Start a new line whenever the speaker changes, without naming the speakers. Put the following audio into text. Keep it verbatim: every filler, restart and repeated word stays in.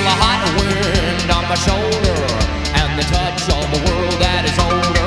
a hot wind on my shoulder and the touch of a world that is older.